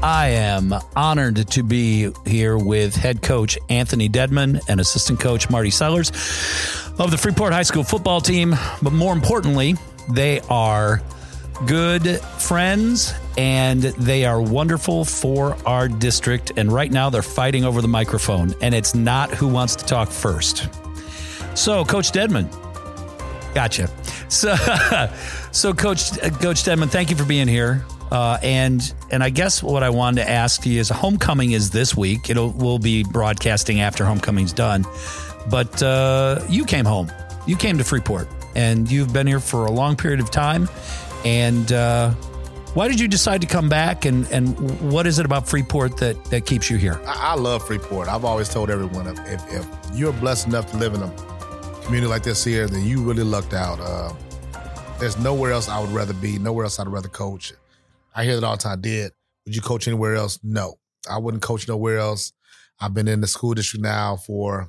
I am honored to be here with head coach Anthony Dedmon and assistant coach Marty Sellers of the Freeport High School football team. But more importantly, they are good friends and they are wonderful for our district. And right now they're fighting over the microphone, and it's not who wants to talk first. So, Coach Dedmon, gotcha. So Coach Dedmon, thank you for being here. And I guess what I wanted to ask you is, homecoming is this week. We'll be broadcasting after homecoming's done. But you came home. You came to Freeport, and you've been here for a long period of time. And why did you decide to come back? And what is it about Freeport that keeps you here? I love Freeport. I've always told everyone, if you're blessed enough to live in a community like this here, then you really lucked out. There's nowhere else I would rather be, nowhere else I'd rather coach. I hear that all the time. Would you coach anywhere else? No, I wouldn't coach nowhere else. I've been in the school district now for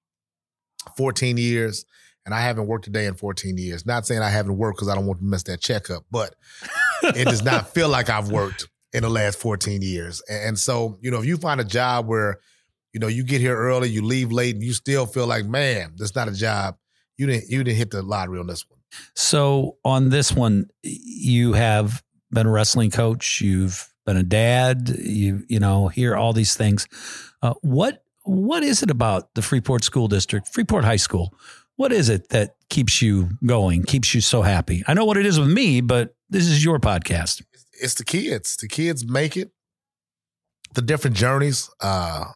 14 years, and I haven't worked a day in 14 years. Not saying I haven't worked because I don't want to mess that checkup, but it does not feel like I've worked in the last 14 years. And so, if you find a job where, you get here early, you leave late, and you still feel like, man, that's not a job, you didn't hit the lottery on this one. So on this one, you have been a wrestling coach, you've been a dad, you hear all these things. What is it about the Freeport School District, Freeport High School? What is it that keeps you going, keeps you so happy? I know what it is with me, but this is your podcast. It's the kids. The kids make it. The different journeys, the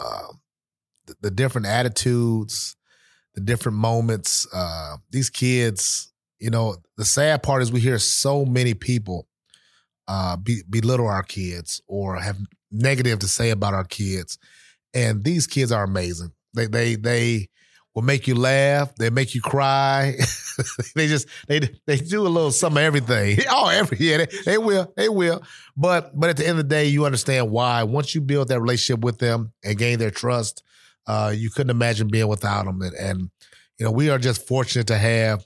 different attitudes, the different moments. These kids, the sad part is we hear so many people belittle our kids or have negative to say about our kids. And these kids are amazing. They will make you laugh. They make you cry. they do a little some of everything. They will. But at the end of the day, you understand why. Once you build that relationship with them and gain their trust, you couldn't imagine being without them. And we are just fortunate to have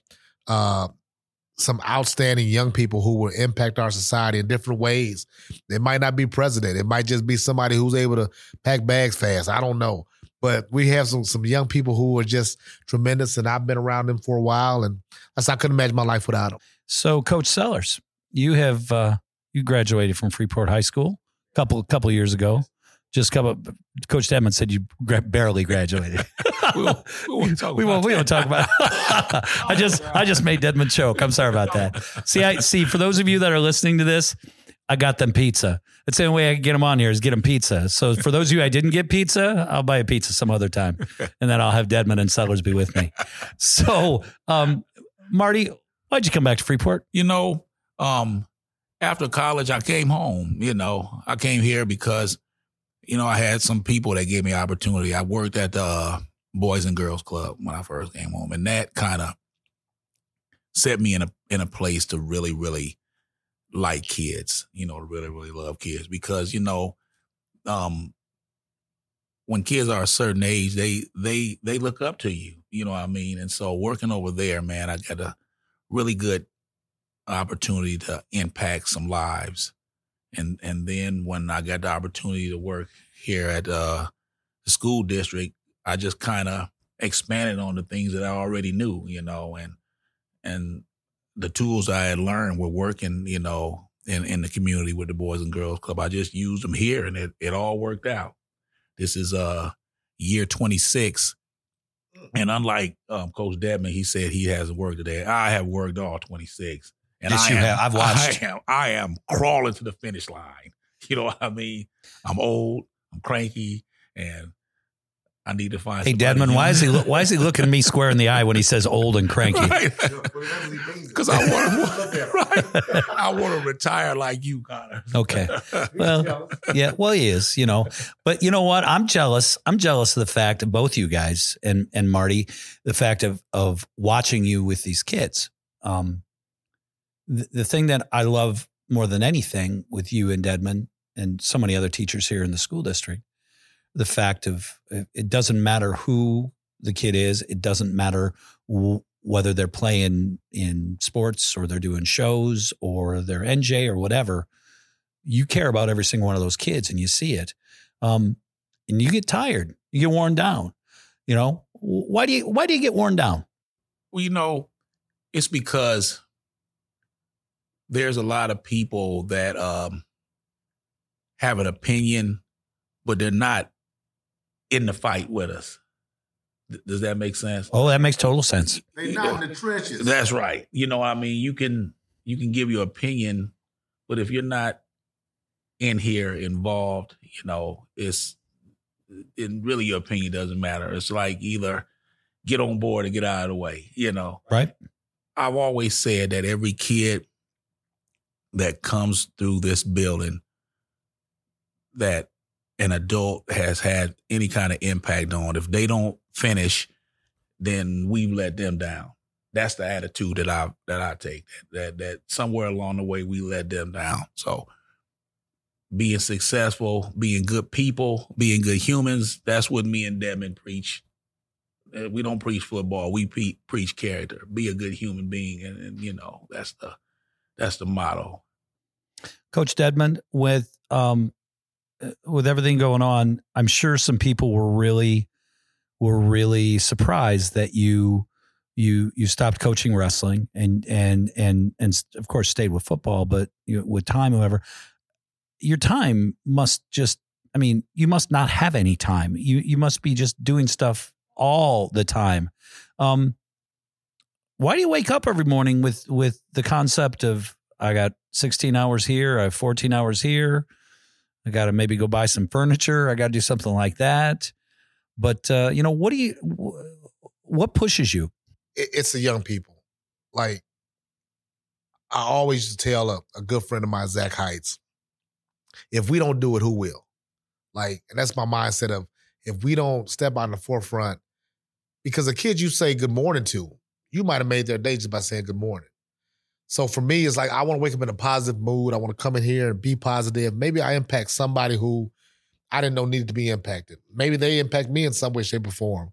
some outstanding young people who will impact our society in different ways. It might not be president. It might just be somebody who's able to pack bags fast. I don't know. But we have some young people who are just tremendous, and I've been around them for a while, and I couldn't imagine my life without them. So, Coach Sellers, you have you graduated from Freeport High School a couple years ago. Coach Dedmon said you barely graduated. we won't talk about it. I just made Dedmon choke. I'm sorry about that. See, for those of you that are listening to this, I got them pizza. That's the only way I can get them on here is get them pizza. So for those of you I didn't get pizza, I'll buy a pizza some other time, and then I'll have Dedmon and Sellers be with me. So, Marty, why'd you come back to Freeport? After college, I came home. I came here because I had some people that gave me opportunity. I worked at the Boys and Girls Club when I first came home, and that kind of set me in a place to really, really like kids, really, really love kids because, when kids are a certain age, they look up to you, you know what I mean? And so working over there, man, I got a really good opportunity to impact some lives. And then when I got the opportunity to work here at the school district, I just kind of expanded on the things that I already knew, and the tools I had learned were working, in the community with the Boys and Girls Club. I just used them here, and it all worked out. This is year 26. And unlike Coach Dedmon, he said he hasn't worked today. I have worked all 26. And yes, you have. I've watched. I am crawling to the finish line. You know what I mean? I'm old, I'm cranky, and I need to find. Hey, Dedmon, why is he looking at me square in the eye when he says old and cranky? Because I want to retire like you, Connor. Okay. Well, yeah. Well, he is. But you know what? I'm jealous. I'm jealous of the fact of both you guys and Marty, the fact of watching you with these kids. The thing that I love more than anything with you and Dedmon and so many other teachers here in the school district, the fact of it doesn't matter who the kid is. It doesn't matter whether they're playing in sports or they're doing shows or they're NJ or whatever. you care about every single one of those kids, and you see it. And you get tired, you get worn down. Why do you get worn down? Well, it's because there's a lot of people that have an opinion, but they're not in the fight with us. Does that make sense? Oh, that makes total sense. They're not in the trenches. That's right. You can give your opinion, but if you're not in here involved, really your opinion doesn't matter. It's like either get on board or get out of the way, Right. I've always said that every kid that comes through this building that an adult has had any kind of impact on, if they don't finish, then we've let them down. That's the attitude that I take, that somewhere along the way we let them down. So being successful, being good people, being good humans, that's what me and Dedmon preach. We don't preach football. We preach character. Be a good human being. And that's the motto. Coach Dedmon, with everything going on, I'm sure some people were really surprised that you stopped coaching wrestling and of course stayed with football, but with time, however, your time must you must not have any time. You must be just doing stuff all the time. Why do you wake up every morning with the concept of, I got 16 hours here, I have 14 hours here, I got to maybe go buy some furniture, I got to do something like that. But, what pushes you? It's the young people. Like, I always used to tell a good friend of mine, Zach Heights, if we don't do it, who will? Like, and that's my mindset of, if we don't step out in the forefront, because the kids you say good morning to, you might have made their day just by saying good morning. So for me, it's like, I want to wake up in a positive mood. I want to come in here and be positive. Maybe I impact somebody who I didn't know needed to be impacted. Maybe they impact me in some way, shape, or form.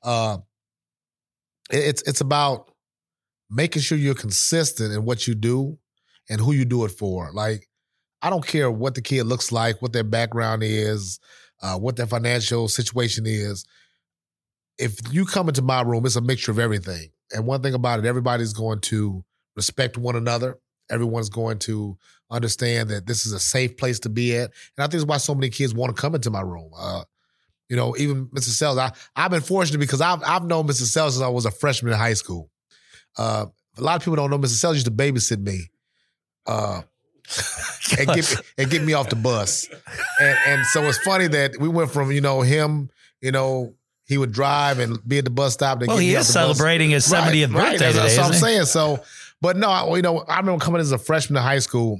It's about making sure you're consistent in what you do and who you do it for. Like, I don't care what the kid looks like, what their background is, what their financial situation is. If you come into my room, it's a mixture of everything. And one thing about it, everybody's going to respect one another. Everyone's going to understand that this is a safe place to be at. And I think it's why so many kids want to come into my room. Even Mr. Sells, I've been fortunate because I've known Mr. Sells since I was a freshman in high school. A lot of people don't know Mr. Sells used to babysit me and get me off the bus. And so it's funny that we went from, him, he would drive and be at the bus stop. Well, he is celebrating his 70th birthday today. That's what I'm saying. So, but no, I remember coming as a freshman in high school.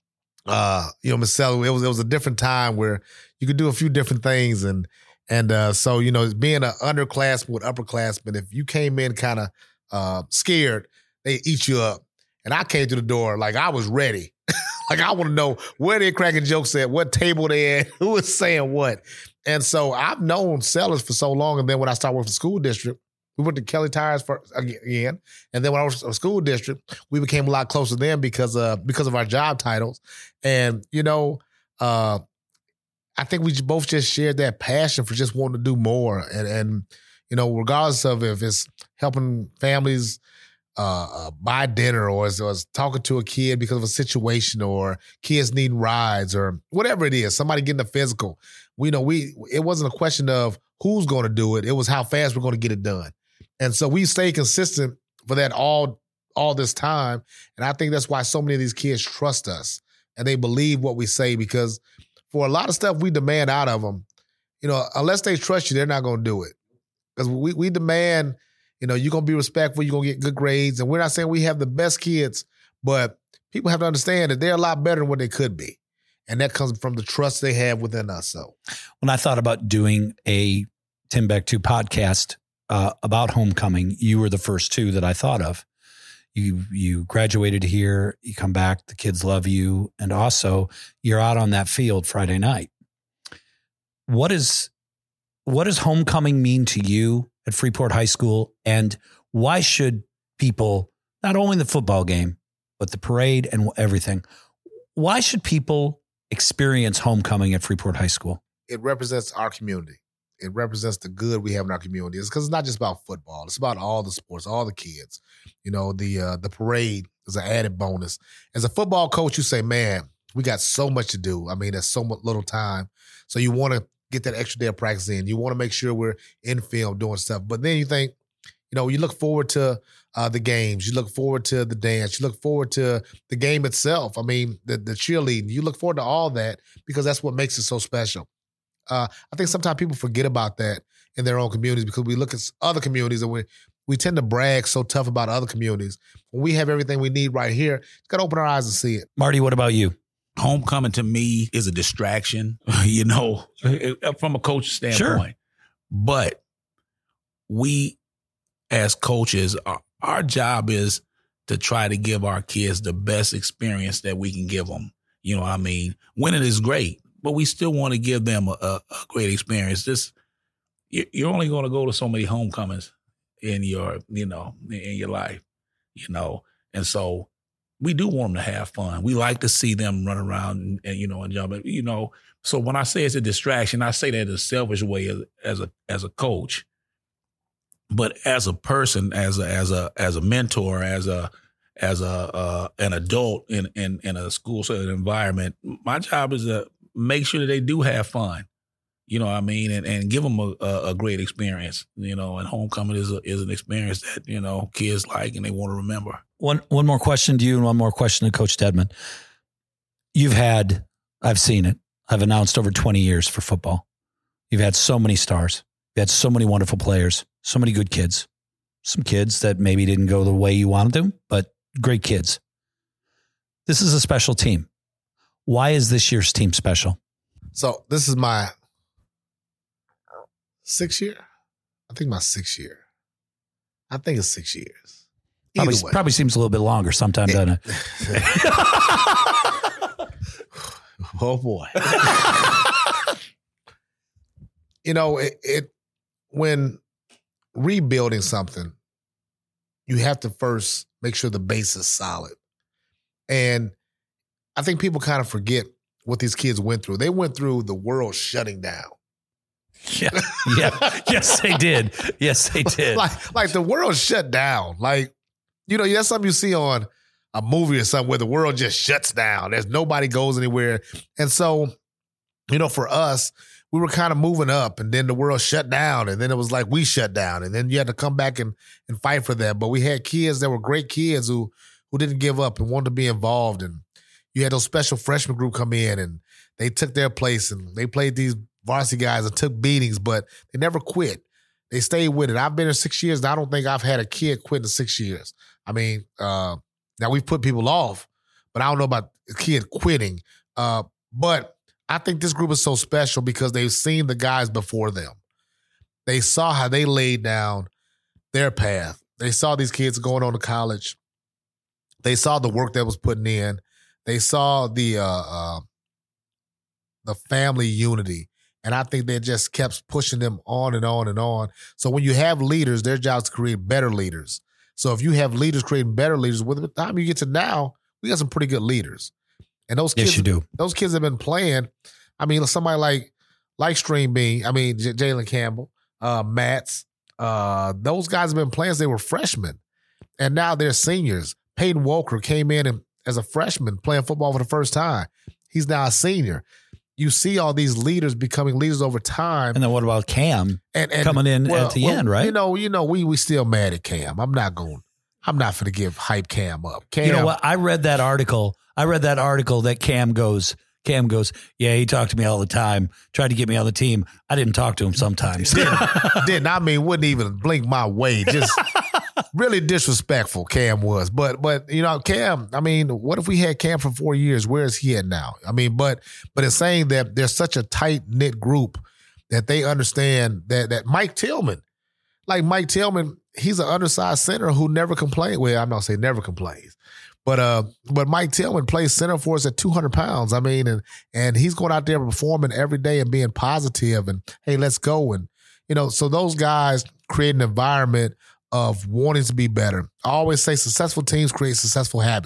Ms. Sells, it was a different time where you could do a few different things, and so being an underclassman with upperclassmen, if you came in kind of scared, they eat you up. And I came to the door like I was ready. Like, I want to know where they're cracking jokes at, what table they at, who is saying what. And so I've known Sellers for so long. And then when I started working for school district, we went to Kelly Tires again. And then when I was in school district, we became a lot closer then because of our job titles. And, I think we both just shared that passion for just wanting to do more. And regardless of if it's helping families buy dinner or is talking to a kid because of a situation or kids needing rides or whatever it is, somebody getting a physical. It wasn't a question of who's going to do it. It was how fast we're going to get it done. And so we stayed consistent for that all this time. And I think that's why so many of these kids trust us and they believe what we say, because for a lot of stuff we demand out of them, unless they trust you, they're not going to do it. Because we demand, you're going to be respectful, you're going to get good grades. And we're not saying we have the best kids, but people have to understand that they're a lot better than what they could be. And that comes from the trust they have within us. So when I thought about doing a Timbuktu podcast about homecoming, you were the first two that I thought of. You graduated here, you come back, the kids love you, and also you're out on that field Friday night. What does homecoming mean to you at Freeport High School, and why should people, not only the football game, but the parade and everything, why should people experience homecoming at Freeport High School? It represents our community. It represents the good we have in our community. It's because it's not just about football. It's about all the sports, all the kids. You know, the parade is an added bonus. As a football coach, you say, man, we got so much to do. I mean, there's so much little time. So you want to get that extra day of practice in. You want to make sure we're in film doing stuff. But then you think, you know, you look forward to the games. You look forward to the dance. You look forward to the game itself. I mean, the cheerleading. You look forward to all that because that's what makes it so special. I think sometimes people forget about that in their own communities because we look at other communities and we tend to brag so tough about other communities. When we have everything we need right here, it's got to open our eyes and see it. Marty, what about you? Homecoming to me is a distraction, you know, from a coach's standpoint. Sure. But we, as coaches, our job is to try to give our kids the best experience that we can give them. You know what I mean? Winning is great, but we still want to give them a great experience. You're only going to go to so many homecomings in your life, you know, and so we do want them to have fun. We like to see them run around and jump, you know. So when I say it's a distraction, I say that in a selfish way as a coach. But as a person, as a mentor, as an adult in a school setting environment, my job is to make sure that they do have fun. You know what I mean? And give them a great experience, you know, and homecoming is an experience that, you know, kids like and they want to remember. One more question to you and one more question to Coach Dedmon. I've seen it. I've announced over 20 years for football. You've had so many stars. You've had so many wonderful players, so many good kids. Some kids that maybe didn't go the way you wanted them, but great kids. This is a special team. Why is this year's team special? So this is my 6th year? I think my 6th year. I think it's 6 years. Probably seems a little bit longer sometimes, doesn't it? Oh, boy. You know, when rebuilding something, you have to first make sure the base is solid. And I think people kind of forget what these kids went through. They went through the world shutting down. Yeah. Yes, they did. Yes, they did. Like the world shut down. Like, you know, that's something you see on a movie or something where the world just shuts down. There's nobody goes anywhere. And so, you know, for us, we were kind of moving up and then the world shut down and then it was like we shut down and then you had to come back and fight for that. But we had kids that were great kids who didn't give up and wanted to be involved. And you had those special freshman group come in and they took their place and they played these varsity guys and took beatings, but they never quit. They stayed with it. I've been here 6 years and I don't think I've had a kid quit in 6 years. I mean, now we've put people off, but I don't know about a kid quitting. But I think this group is so special because they've seen the guys before them. They saw how they laid down their path. They saw these kids going on to college. They saw the work that was putting in. They saw the family unity. And I think they just kept pushing them on and on and on. So when you have leaders, their job is to create better leaders. So if you have leaders creating better leaders, by the time you get to now, we got some pretty good leaders. And those kids, yes, you do. Those kids have been playing. I mean, somebody like Stream Bean, Jalen Campbell, Matts, those guys have been playing since they were freshmen. And now they're seniors. Peyton Walker came in as a freshman playing football for the first time. He's now a senior. You see all these leaders becoming leaders over time. And then what about Cam coming in at the end, right? You know, we still mad at Cam. I'm not going to give hype Cam up. Cam, you know what? I read that article that Cam goes, yeah, he talked to me all the time, tried to get me on the team. I didn't talk to him sometimes. Didn't. I mean, wouldn't even blink my way. Just really disrespectful Cam was. But you know, Cam, I mean, what if we had Cam for 4 years? Where is he at now? I mean, but it's saying that there's such a tight-knit group that they understand that Mike Tillman, he's an undersized center who never complained. Well, I'm not saying never complains. But Mike Tillman plays center for us at 200 pounds. I mean, and he's going out there performing every day and being positive and, hey, let's go. And, you know, so those guys create an environment of wanting to be better. I always say successful teams create successful habits.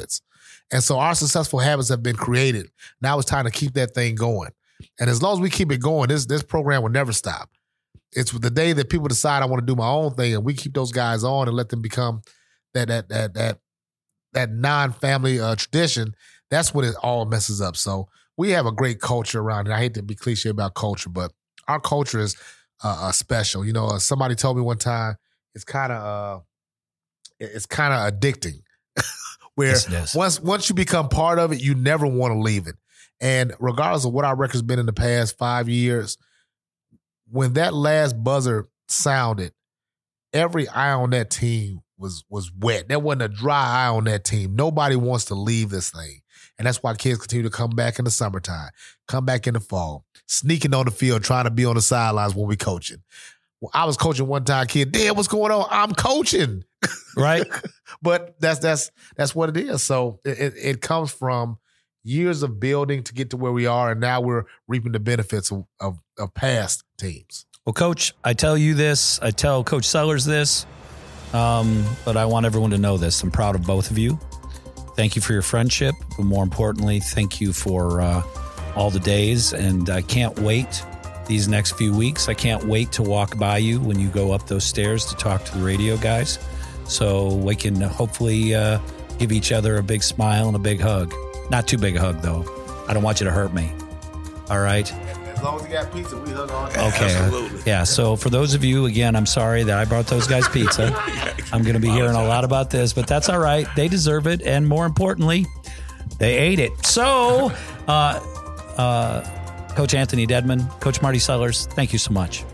And so our successful habits have been created. Now it's time to keep that thing going. And as long as we keep it going, this program will never stop. It's the day that people decide I want to do my own thing, and we keep those guys on and let them become that non-family tradition. That's when it all messes up. So we have a great culture around it. I hate to be cliche about culture, but our culture is special. You know, somebody told me one time it's kind of addicting. Where once you become part of it, you never want to leave it. And regardless of what our record's been in the past 5 years, when that last buzzer sounded, every eye on that team was wet. There wasn't a dry eye on that team. Nobody wants to leave this thing. And that's why kids continue to come back in the summertime, come back in the fall, sneaking on the field, trying to be on the sidelines when we coaching. Well, I was coaching one time, kid, Dad, what's going on? I'm coaching. Right. But that's what it is. So it comes from years of building to get to where we are, and now we're reaping the benefits of past teams. Well, Coach, I tell you this, I tell Coach Sellers this, but I want everyone to know this. I'm proud of both of you. Thank you for your friendship, but more importantly, thank you for all the days, and I can't wait these next few weeks. I can't wait to walk by you when you go up those stairs to talk to the radio guys, so we can hopefully give each other a big smile and a big hug. Not too big a hug, though. I don't want you to hurt me. All right? As long as you got pizza, we hug on. Okay. Absolutely. Yeah, so for those of you, again, I'm sorry that I brought those guys pizza. I'm going to be hearing a lot about this, but that's all right. They deserve it, and more importantly, they ate it. So, Coach Anthony Dedmon, Coach Marty Sellers, thank you so much.